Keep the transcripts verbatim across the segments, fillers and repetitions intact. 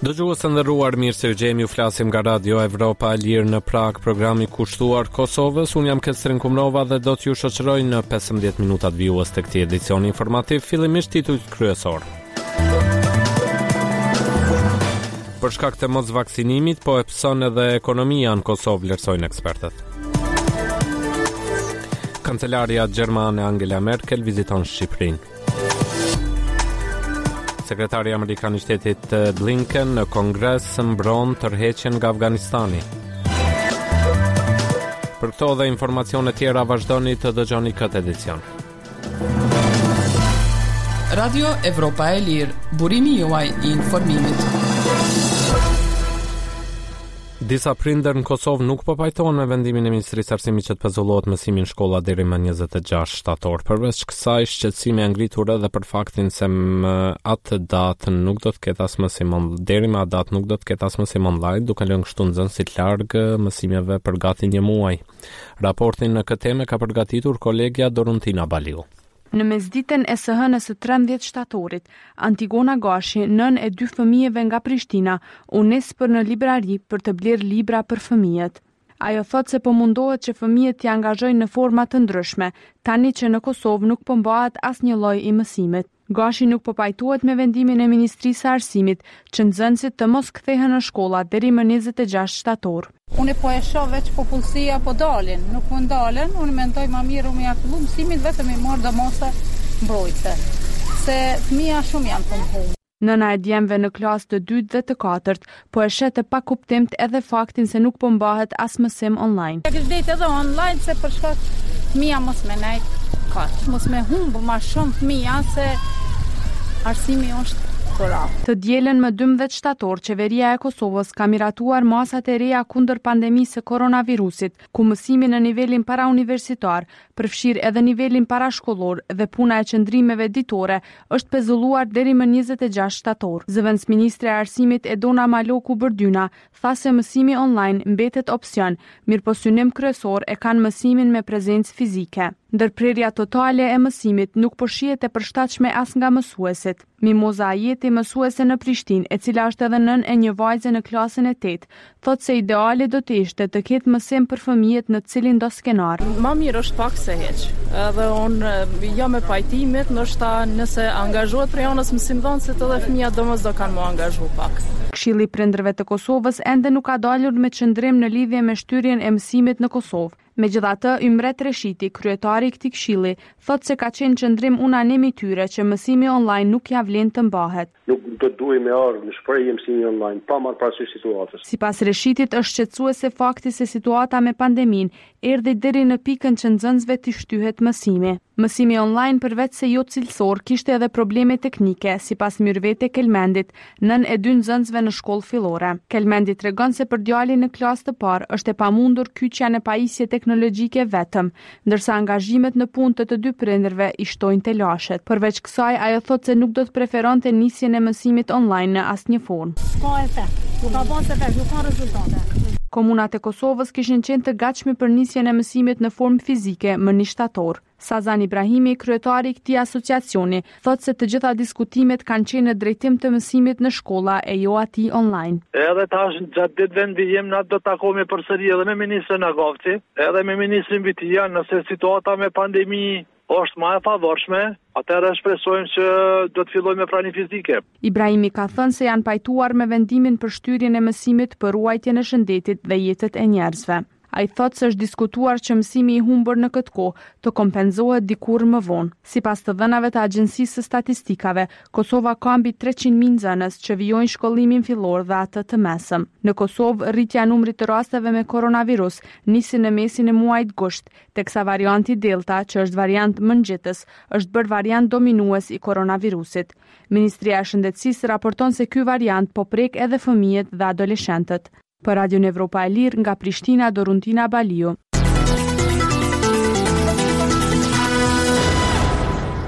Dëgjues të nderuar, mirë se u gjemi, ju flasim nga Radio Evropa e Lirë në Prag, programi kushtuar Kosovës. Unë jam Kelstrin Kumnova dhe do t'ju shoqëroj në pesëmbëdhjetë minutat vijues të këtij edicioni informativ, fillimisht titujt kryesor. Për shkak të mos vaksinimit, po e pëson edhe ekonomia në Kosovë, vlerësojnë ekspertët. Kancelaria gjermane Angela Merkel viziton Shqipërinë. Sekretari Amerikan i Shtetit Blinken në Kongres mbron tërheqjen nga Afganistani. Për këto dhe informacione tjera vazhdoni të dëgjoni këtë edicion. Radio Evropa e Lirë, burimi juaj i informimit. Disa prindër në Kosovë nuk po pajtohen me vendimin e Ministrisë së Arsimit që të pezullohet mësimi në shkolla deri më njëzet e gjashtë shtator. Përveç kësaj, shqetësimi e ngritur edhe për faktin se më atë datë nuk do të ketë as mësim online, deri më atë datë nuk do të ketë as mësim online, duke lënë kështu nxënësit larg mësimeve për gati një muaj. Raportin në këtë temë ka përgatitur kolegja Doruntina Baliu. Në mesditën e së hënës së trembëdhjetë shtatorit, Antigona Gashi, nën e dy fëmijëve nga Prishtina, u nis për në librari për të blerë libra për fëmijët. Ajo thot se po mundohet që fëmijët t'i angazhojnë në forma të ndryshme, tani që në Kosovë nuk po mbahet asnjë lloj i mësimit. Gashi nuk po pajtohet me vendimin e Ministrisë së Arsimit që nxënësit të mos kthehen në shkolla deri më njëzet e gjashtë shtator. Unë po e shoh veç popullsia po dalin, nuk po ndalen, unë mendoj më mirë më ja fillu mësimin vetëm i marr domosë mbrojtëse. Se fëmia shumë janë të humbur. Nëna e djemve në klasë të dytë dhe të katërt, po e shet të pa kuptimt edhe faktin se nuk po mbahet as mësim online. E kështë dhejtë edhe online se për shkak fëmia mos me nejt katë, mos me humbë ma shumë fëmia se arsimi është kura. Të dielën më dymbëdhjetë shtator, qeveria e Kosovës ka miratuar masat e reja kundër pandemisë së koronavirusit, ku mësimi në nivelin parauniversitar, përfshir edhe nivelin parashkollor dhe puna e qëndrimeve ditore, është pezulluar deri më njëzet e gjashtë shtator. Zëvendës ministre e arsimit Edona Maloku Bërdyna tha se mësimi online mbetet opsion, mirë po synim kryesor e kanë mësimin me prezencë fizike. Ndërprerja totale e mësimit nuk po shihet e përshtatshme as nga mësuesit. Mimoza Ajeti, mësuese në Prishtinë, e cila është edhe nën e një vajze në klasën e tetë, thotë se ideali do të ishte të ketë mësim për fëmijët në cilin do skenar. Ma mirë është pak se heq. Edhe unë jo me pajtimit, ndoshta nëse angazhohet për janës mësimdhënësit edhe fëmijët domos do kanë më angazhu pak. Këshilli prindërve të Kosovës ende nuk ka dalur me qëndrim në lidhje me shtyrjen e mësimit në Kosovë. Megjithatë, Ymret Reshiti, kryetari i këtij këshilli, thotë se ka qenë qëndrim unanim i tyre që mësimi online nuk ja vlen të mbahet. Nuk do të duhej me ardhur në shprehje mësimi online, pa marrë parasysh situatës. Sipas Reshitit, është shqetësuese fakti se situata me pandeminë erdhi deri në pikën që nxënësve t'i shtyhet mësimi. Mësimi online përveç se jo cilësor kishte edhe probleme teknike, sipas Myrvete Kelmendit, nën e dy nxënësve në shkollë fillore. Kelmendi tregon se për djalin në klasë të parë është e pamundur kyçja në pajisje teknologjike vetëm, ndërsa angazhimet në punë të të dy prindërve i shtojnë te lashet. Përveç kësaj, ajo thotë se nuk do të preferonte nisjen e mësimit online në asnjë formë. Ka efekt, nuk ka bën efekt, nuk ka rezultate. Komunat e Kosovës kishin qenë të gatshme për nisjen e mësimit në formë fizike më një shtator. Sazan Ibrahimi, kryetari i këtij asociacioni, thotë se të gjitha diskutimet kanë qenë në drejtim të mësimit në shkolla e jo atij online. Edhe tash gjatë ditëve në vijim na do të takohemi përsëri edhe me ministrin Agovci, edhe me ministrin Vitian, nëse situata me pandemi është më e favorshme, atëherë shpresojmë që do të fillojmë me pranë fizike. Ibrahimi ka thënë se janë pajtuar me vendimin për shtyrjen e mësimit për ruajtjen e shëndetit dhe jetët e njerëzve. Ai thotë se është diskutuar që mësimi i humbur në këtë kohë të kompenzohet dikur më vonë. Sipas të dhënave të Agjencisë së Statistikave, Kosova ka mbi treqind mijë nxënës që vijojnë shkollimin fillor dhe atë të mesëm. Në Kosovë, rritja e numrit të rasteve me koronavirus nisi në mesin e muajit gusht, teksa varianti Delta, që është variant mëngjetës, është bërë variant dominues i koronavirusit. Ministria e Shëndetësisë raporton se ky variant po prek edhe fëmijët dhe adoleshentët. Për Radio Evropa e Lirë nga Prishtina, Doruntina Baliu.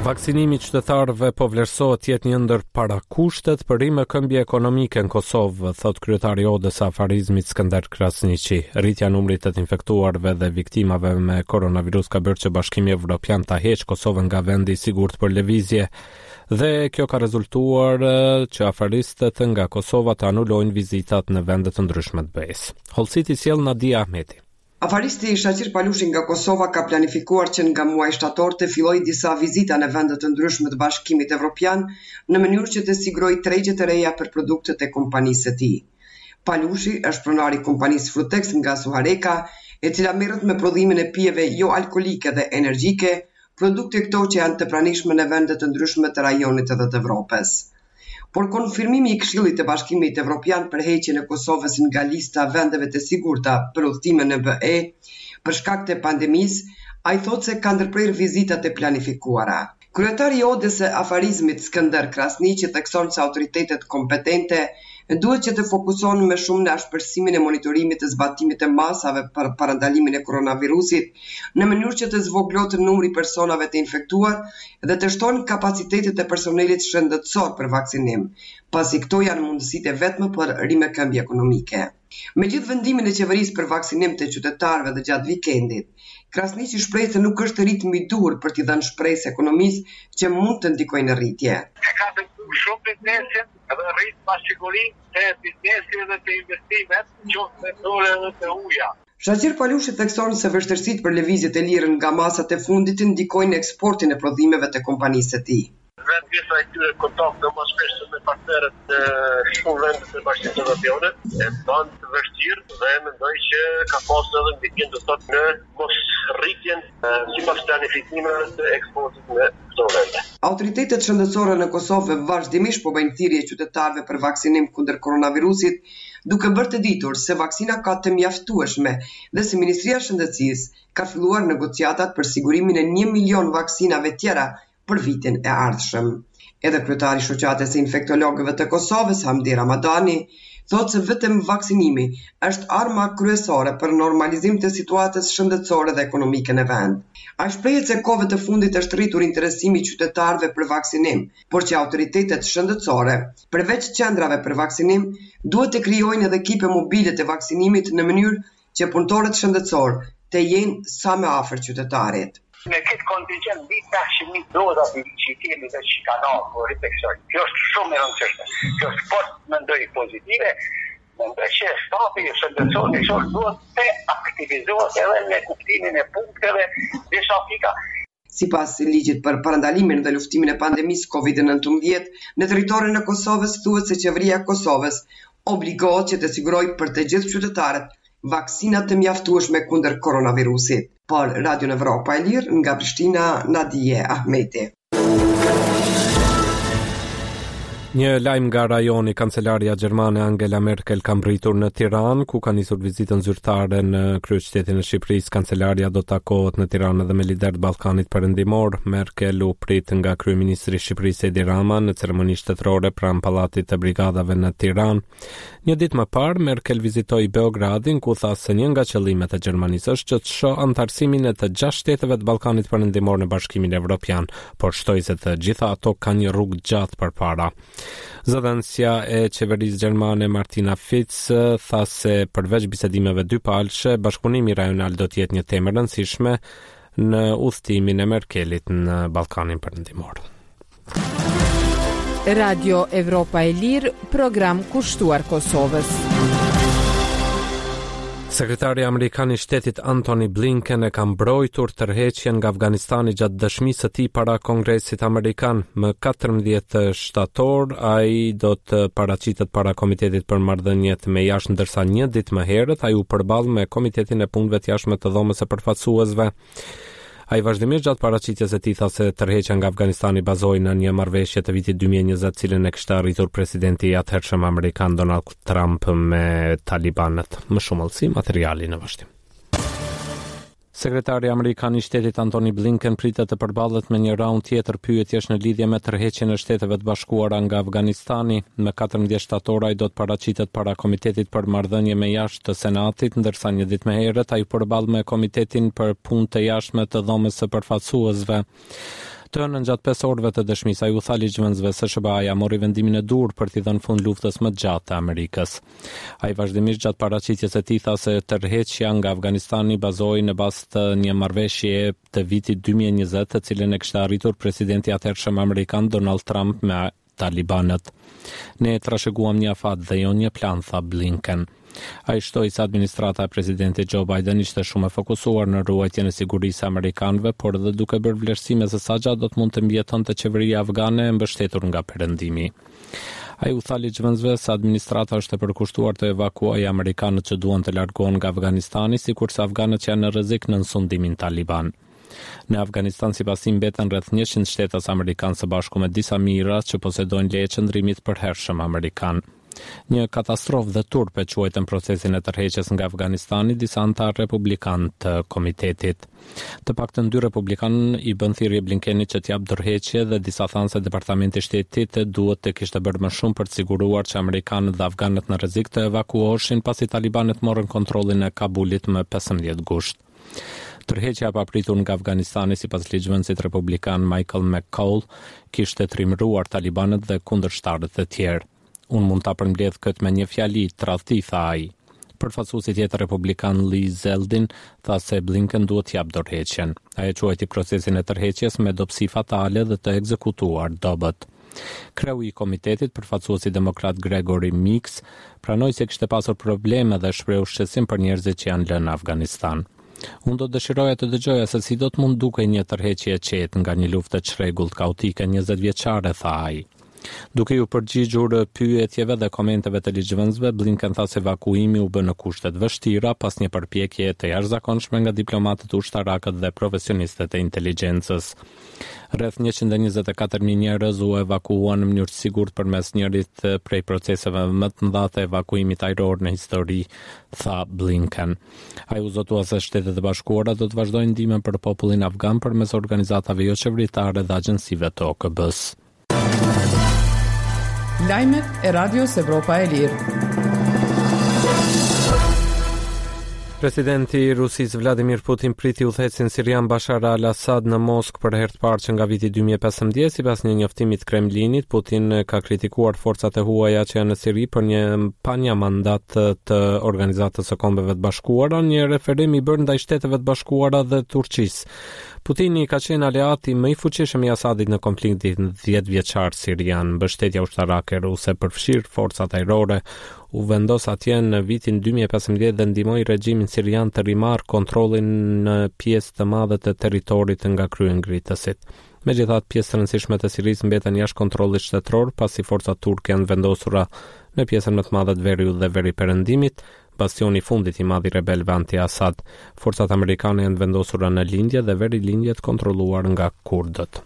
Vaksinimi i qytetarëve po vlerësohet të jetë një ndër parakushtet për rrimë këmbje ekonomike në Kosovë, thot kryetari i Odës së Afarizmit Skënder Krasniqi. Rritja e numrit të infektuarve dhe viktimave me koronavirus ka bërë që Bashkimi Evropian ta heqë Kosovën nga vendi i sigurt për lëvizje, dhe kjo ka rezultuar që afaristët nga Kosova të anulojnë vizitat në vende të ndryshme të B E-s. Hollësit i sjell Nadia Ahmeti. Afaristi Shaqir Palushi nga Kosova ka planifikuar që nga muaji shtator të fillojë disa vizita në vende të ndryshme të Bashkimit Evropian në mënyrë që të sigurojë tregje të reja për produktet e kompanisë së tij. Palushi është pronar i kompanisë Frutex nga Suhareka, e cila merret me prodhimin e pijeve jo alkolike dhe energjike, produkte këto që janë të pranishme në vende të ndryshme të rajonit edhe të Evropës. Por konfirmimi i Këshillit të Bashkimit Evropian për heqjen e Kosovës nga lista vendeve të sigurta për udhëtime në B E për shkak të pandemisë, ai thotë se ka ndërprer vizitat e planifikuara. Kryetari i Odës së Afarizmit Skënder Krasniqi thekson se autoritetet kompetente duhet që të fokusohen më shumë në ashpërsimin e monitorimit të zbatimit të masave për parandalimin e koronavirusit, në mënyrë që të zvoglohet numri i personave të infektuar dhe të shtohen kapacitetet e personelit shëndetësor për vaksinim, pasi këto janë mundësitë vetme për rrimëkëmbje ekonomike. Me gjithë vendimin e qeverisë për vaksinim të qytetarëve dhe gjatë vikendit, Krasniqi shpreh se nuk është ritmi i duhur për t'i dhënë shpresë ekonomisë që mund të ndikojë në rritje. Ka dëgjuar shumë biznesin edhe rrit pasigurinë të biznesit dhe të investimet, qoftë me dole dhe të uja. Shaqir Palushi thekson se vështirësitë për lëvizjet e lirë nga masat e fundit ndikojnë eksportin e prodhimeve të kompanisë së tij. Vend pjesa e këtyre kontakte më shpesh me partnerët e shumë vende të Bashkimit Evropian, e bën të vështirë dhe mendoj që ka pasur edhe ndikim të thotë në mos rritjen sipas planifikimeve të eksportit në këto vende. Autoritetet shëndetësore në Kosovë vazhdimisht po bëjnë thirrje qytetarëve për vaksinim kundër koronavirusit, duke bërë të ditur se vaksina ka të mjaftueshme dhe se Ministria e Shëndetësisë ka filluar negociatat për sigurimin e një milion vaksinave tjera për vitin e ardhshëm. Edhe kryetari i shoqatës së infektologëve të Kosovës, Hamdi Ramadani, thotë se vetëm vaksinimi është arma kryesore për normalizim të situatës shëndetësore dhe ekonomike në vend. Ai shprehet se kohëve të fundit është rritur interesimi i qytetarëve për vaksinim, por që autoritetet shëndetësore, përveç qendrave për vaksinim, duhet të krijojnë edhe ekipe mobile të vaksinimit në mënyrë që punëtorët shëndetësor të jenë sa më afër qytetarit. Në këtë kontingjent mbi pesëqind mijë doza të qitimi dhe shikanal për infekcion. Kjo është shumë e rëndësishme. Kjo është fort mendoj pozitive. Mendoj që stati shëndetësor i shoh duhet të aktivizohet edhe në kuptimin e punkteve disa pika. Sipas ligjit për parandalimin dhe luftimin e pandemisë kovid nëntëmbëdhjetë, në territorin e Kosovës thuhet se qeveria e Kosovës obligohet që të sigurojë për të gjithë qytetarët vaksinat të mjaftueshme kundër koronavirusit. Për Radio Evropa e Lirë, nga Prishtina, Nadia Ahmeti. Një lajm nga rajoni, kancelaria gjermane Angela Merkel ka mbritur në Tiranë, ku ka nisur vizitën zyrtare në kryeqytetin e Shqipërisë. Kancelaria do të takohet në Tiranë edhe me liderët Ballkanit Perëndimor. Merkel u prit nga kryeministri i Shqipërisë Edi Rama në ceremoni shtetërore pranë Pallatit të Brigadave në Tiranë. Një ditë më parë, Merkel vizitoi Beogradin, ku tha se një nga qëllimet e Gjermanisë është që të shohë antarësimin e të gjashtë shteteve të Ballkanit Perëndimor në Bashkimin Evropian, por shtoi se të gjitha ato kanë një rrugë gjatë përpara. Zëdhënësia e qeverisë gjermane Martina Fitz tha se përveç bisedimeve dypalëshe, bashkëpunimi rajonal do të jetë një temë e rëndësishme në udhëtimin e Merkelit në Ballkanin Perëndimor. Radio Evropa e Lirë, program kushtuar Kosovës. Sekretari Amerikan i Shtetit Antony Blinken e ka mbrojtur tërheqjen nga Afganistani gjatë dëshmisë së tij para Kongresit Amerikan. Më katërmbëdhjetë shtator ai do të paraqitet para Komitetit për Marrëdhëniet me Jashtë, ndërsa një ditë më herët ai u përball me Komitetin e Punëve të Jashtme të Dhomës së Përfaqësuesve. Ai vazhdimisht gjatë paraqitjes së tij tha se tërheqja nga Afganistani bazohej në një marrëveshje të vitit dy mijë e njëzet, cilën e kishte arritur presidenti i atëhershëm amerikan Donald Trump me talibanët. Më shumë ëllësi, materiali në vazhdim. Sekretari Amerikan i Shtetit Antony Blinken pritet të përballet me një raund tjetër pyetjesh në lidhje me tërheqjen e Shteteve të Bashkuara nga Afganistani. Më katërmbëdhjetë shtator ai do të paraqitet para Komitetit për Marrëdhënie me Jashtë të Senatit, ndërsa një ditë më herët ai u përball me Komitetin për Punë të Jashtme të Dhomës së Përfaqësuesve. Të hënën gjatë pesë orëve të dëshmisë, ai u tha ligjvënësve se S B A-ja mori vendimin e dur për t'i dhënë fund luftës më gjatë të Amerikës. Ai vazhdimisht gjatë paraqitjes së tij tha se tërheqja nga Afganistani bazohej në bazë të një marrëveshjeje të vitit dy mijë e njëzet, të cilën e kishte arritur presidenti i atëhershëm amerikan Donald Trump me talibanët. Ne trashëguam një afat dhe jo një plan, tha Blinken. Ai shtoi se administrata e presidentit Joe Biden ishte shumë e fokusuar në ruajtjen e sigurisë së amerikanëve, por edhe duke bërë vlerësime se sa gjatë do të mund të mbijetonte qeveria afgane e mbështetur nga Perëndimi. Ai u tha ligjvënësve se administrata është e përkushtuar të evakuojë amerikanët që duan të largohen nga Afganistani, sikurse afganët që janë në rrezik në sundimin taliban. Në Afganistan sipas tij mbeten rreth njëqind shtetas amerikanë së bashku me disa mijëra që posedojnë leje qëndrimit përhershëm amerikan. Një katastrofë dhe turpe quajtën procesin e tërheqjes nga Afganistani disa anëtar republikan të komitetit. Të paktën dy republikanë i bën thirrje Blinkenit që t'jap dorëheqje dhe disa thanë se departamenti i shtetit duhet të kishte bërë më shumë për të siguruar që amerikanët dhe afganët në rrezik të evakuoheshin pasi talibanët morën kontrollin e Kabulit më pesëmbëdhjetë gusht. Tërheqja e papritur nga Afganistani sipas ligjvënësit republikan Michael McCaul kishte trimëruar talibanët dhe kundërshtarët e tjerë. Unë mund ta përmbledh këtë me një fjali, tradhti, tha ai. Përfaqësuesi tjetër republikan Lee Zeldin tha se Blinken duhet t'jap dorëheqjen. Ai quajti procesin e tërheqjes me dobësi fatale dhe të ekzekutuar dobët. Kreu i komitetit, përfaqësuesi demokrat Gregory Meeks, pranoi se kishte pasur probleme dhe shprehu shqetësim për njerëzit që janë lënë në Afganistan. Unë do dëshiroja të dëgjoja se si do të mund dukej një tërheqje e qetë nga një luftë e çrregullt kaotike njëzet vjeçare, tha ai. Duke u përgjigjur pyetjeve dhe komenteve të ligjvënësve, Blinken tha se evakuimi u bë në kushte të vështira pas një përpjekje të jashtëzakonshme nga diplomatët ushtarakët dhe profesionistët e inteligjencës. Rreth njëqind e njëzet e katër mijë njerëz u evakuuan në mënyrë të sigurt përmes njërit prej proceseve më të mëdha të evakuimit ajror në histori, tha Blinken. Ai u zotua se Shtetet e Bashkuara do të vazhdojnë ndihmën për popullin afgan përmes organizatave jo qeveritare dhe agjensive të O K B-s. Lajmet e Radios Evropa e Lirë. Presidenti i Rusisë Vladimir Putin priti udhëhecin sirian Bashar al-Assad në Moskë për herë të parë që nga viti dy mijë e pesëmbëdhjetë, sipas një njoftimi të Kremlinit. Putin ka kritikuar forcat e huaja që janë në Siri për një pa një mandat të Organizatës së Kombeve të Bashkuara, një referim i bërë ndaj Shteteve të Bashkuara dhe Turqisë. Putini ka qenë aleati më i fuqishëm i Asadit në konfliktin dhjetë vjeçar sirian. Mbështetja ushtarake ruse përfshir forcat ajrore u vendos atje në vitin dy mijë e pesëmbëdhjetë dhe ndihmoi regjimin sirian të rimarrë kontrollin në pjesë të madhe të territorit nga kryengritësit. Megjithatë, pjesë të rëndësishme të Sirisë mbeten jashtë kontrollit shtetëror, pasi forcat turke janë vendosura në pjesën më të madhe të veriut dhe veriperëndimit, bastioni i fundit i madh i rebelëve anti-Assad. Forcat amerikane janë vendosura në lindje dhe verilindjet kontrolluar nga kurdët.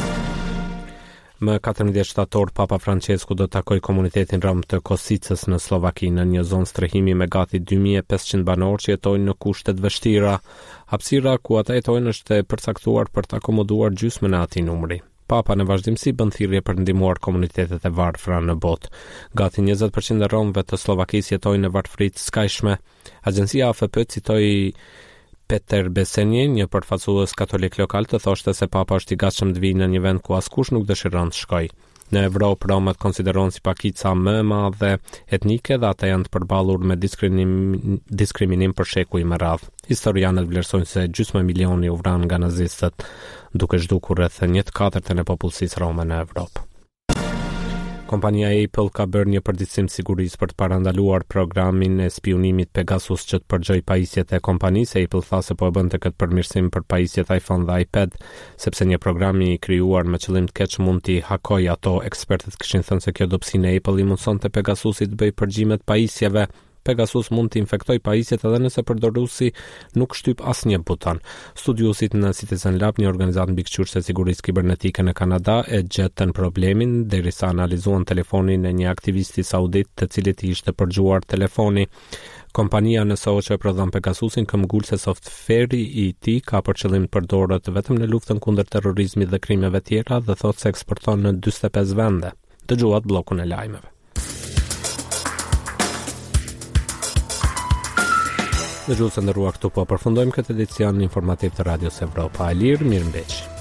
Më katërmbëdhjetë shtator, Papa Francesku do të takoj komunitetin rom të Kosicës në Slovaki, në një zonë strehimi me gati dy mijë e pesëqind banorë që jetojnë në kushte të vështira. Hapësira ku ata jetojnë është e përcaktuar për të akomoduar gjysmën e atij numri. Papa në vazhdimsi bën thirrje për ndihmuar komunitetet e varfra në botë. Gati njëzet përqind e romëve të Slovakisë jetojnë në varfëri të skajshme. Agjencia A F P citoi Peter Besenjen, një përfaqësues katolik lokal, të thoshte se Papa është i gatshëm të vijë në një vend ku askush nuk dëshiron të shkojë. Në Evropë, romët konsiderohen si pakica më e madhe etnike dhe ata janë të përballur me diskriminim, diskriminim për shekuj më radh. Historianët vlerësojnë se gjysmë milioni u vranë nga nazistët, duke zhdukur rreth një të katërtën e popullsisë rome në Evropë. Kompania Apple ka bërë një përditësim sigurisë për të parandaluar programin e spionimit Pegasus që të përgjoj pajisjet e kompanisë. Apple tha se po e bënte këtë përmirësim për pajisjet iPhone dhe iPad, sepse një program i krijuar me qëllim të keq mund t'i hakojë ato. Ekspertët kishin thënë se kjo dobësi e Apple i mundësonte Pegasusit të bëjë përgjime të pajisjeve. Pegasus mund të infektoj pajisjet edhe nëse përdoruesi nuk shtyp asnjë buton. Studiuesit në Citizen Lab, një organizatë mbikëqyrëse e sigurisë kibernetike në Kanada, e gjetën problemin derisa analizuan telefonin e një aktivisti saudit, të cilit i ishte përgjuar telefoni. Kompania në Soho që prodhon Pegasusin këmbgulse software i tij ka për qëllim të përdoret vetëm në luftën kundër terrorizmit dhe krimeve tjera dhe thotë se eksporton në dyzet e pesë vende. Dëgjuat bllokun e lajmeve. Dhe gjithë së ndërrua këtu po përfundojmë këtë edicion informativ të Radios Evropa e Lirë. Mirëmbëngjes.